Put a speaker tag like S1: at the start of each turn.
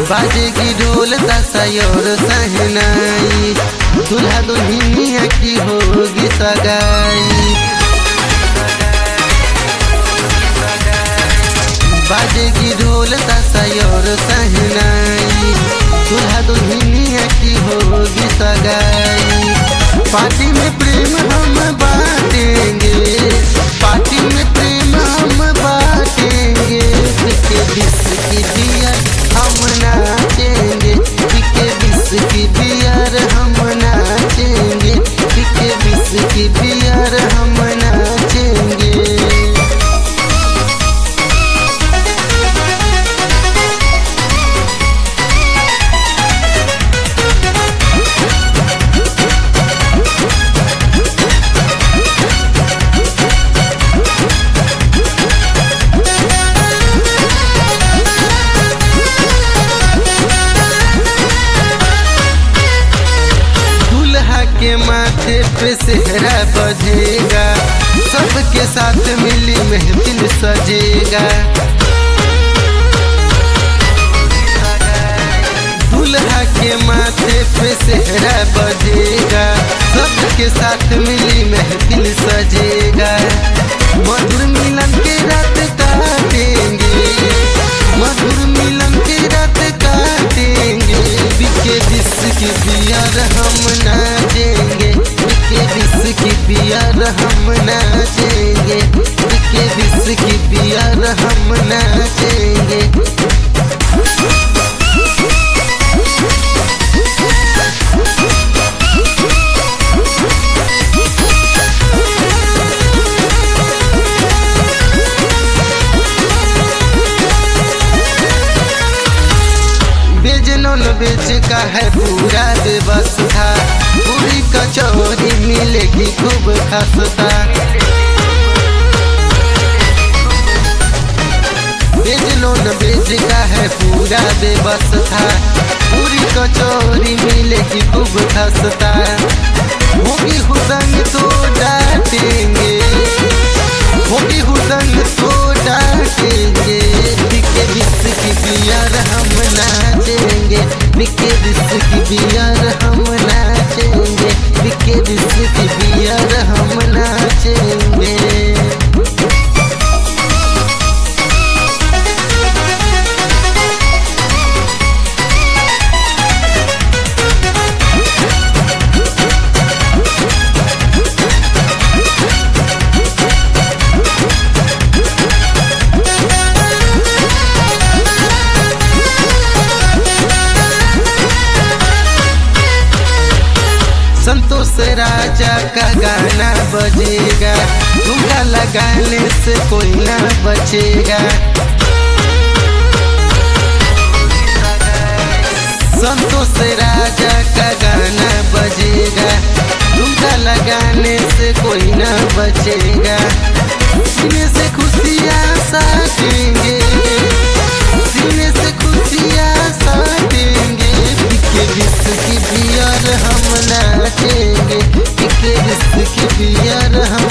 S1: बाजेगी ढोल तसयोर सहनाई, दूल्हा दुल्हनिया की होगी सगाई। बाजेगी ढोल तसयोर सहनाई, दूल्हा दुल्हनिया की होगी सगाई। पार्टी में प्रेम हम बांटेंगे, पार्टी में प्रेम हम बांटेंगे। पीके बिस की बियर हम नाचेंगे, पीके बिस की बियर हम नाचेंगे, पीके बिस की बियर हम नाचेंगे। के माथे पे सेहरा बजेगा, सबके साथ मिली महफिल सजेगा। दूल्हा के माथे पे सेहरा बजेगा, सबके साथ मिली महफिल सजेगा। मधुर मिलन के रात काटेंगे, मधुर मिलन के रात काटेंगे। पीके बिस की बियर हम नाचेंगे, पीके बिस की बियर हम नाचेंगे, पीके बिस की बियर हम नाचेंगे। बेच का है पूरा व्यवस्था, पूरी कचौरी मिलेगी खूब खस्ता। बेच लो न बेच का है पूरा व्यवस्था, पूरी कचौरी मिलेगी खूब खस्ता। होगी हुदंग तो डांटेंगे, होगी हुदंग तो डांटेंगे। पीके बिस की बियर हम नाचेंगे, पीके बिस की बियर हम नाचेंगे, पीके बिस की बियर हम नाचेंगे। संतोष राजा का गाना बजेगा, ठुमका लगाने से कोई ना बचेगा। संतोष राजा का गाना बजेगा, ठुमका लगाने से कोई ना बचेगा। सीने से खुशियाँ साटेंगे, सीने से खुशियाँ साटेंगे। पीके बिस की बियर हम नाचेंगे, पीके बिस की बियर हम